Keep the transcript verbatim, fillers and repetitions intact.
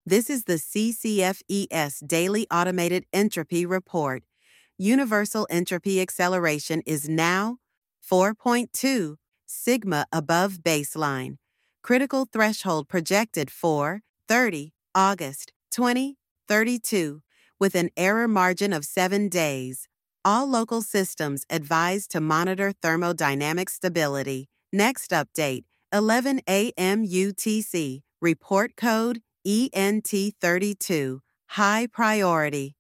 This is the C C F E S Daily Automated Entropy Report. Universal entropy acceleration is now four point two sigma above baseline. Critical threshold projected for thirty August twenty thirty-two, with an error margin of seven days. All local systems advised to monitor thermodynamic stability. Next update, eleven A M U T C. Report code E N T thirty-two. High priority.